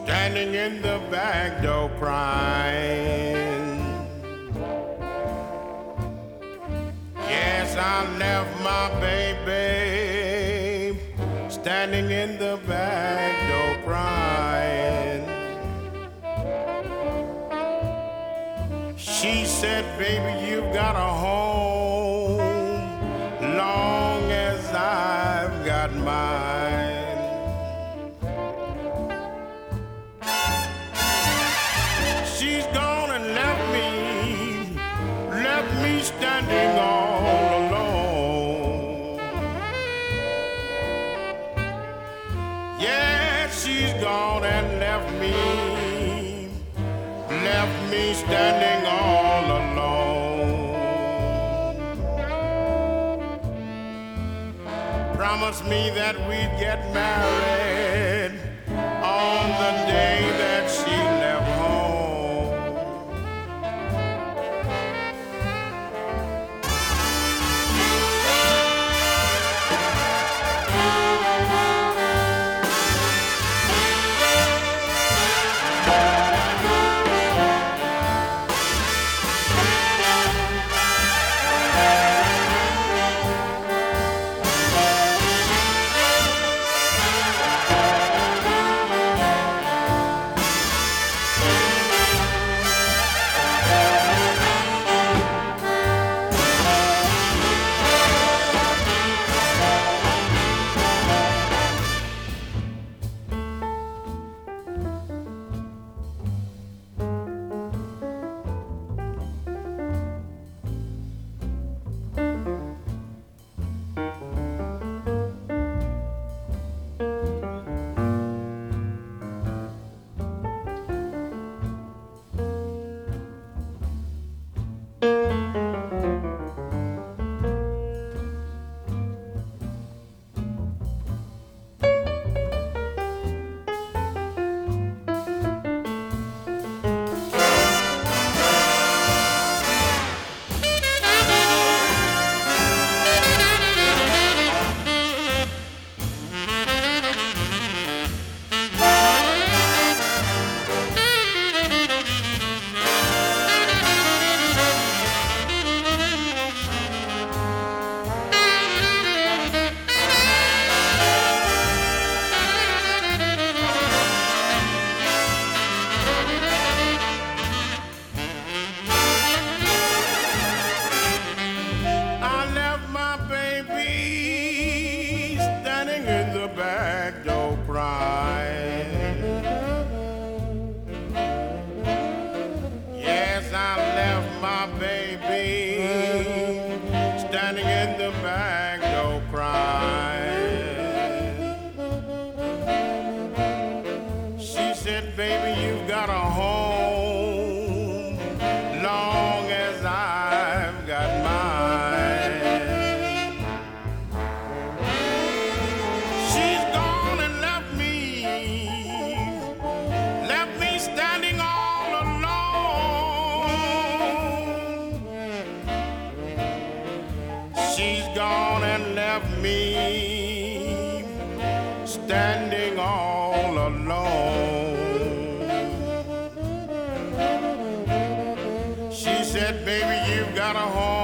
standing in the back door crying. Yes, I left my baby standing in the back door crying. She said, baby, you've got a home long as I've got mine. She's gone and left me standing all alone. Yeah, she's gone and left me standing all alone. Promised me that we'd get married on the day that she left home. Back door crying. Yes, I left my baby standing in the back door crying. She said, baby, you've got a home long as I've got mine. Standing all alone. She's gone and left me standing all alone. She said, baby, you've got a home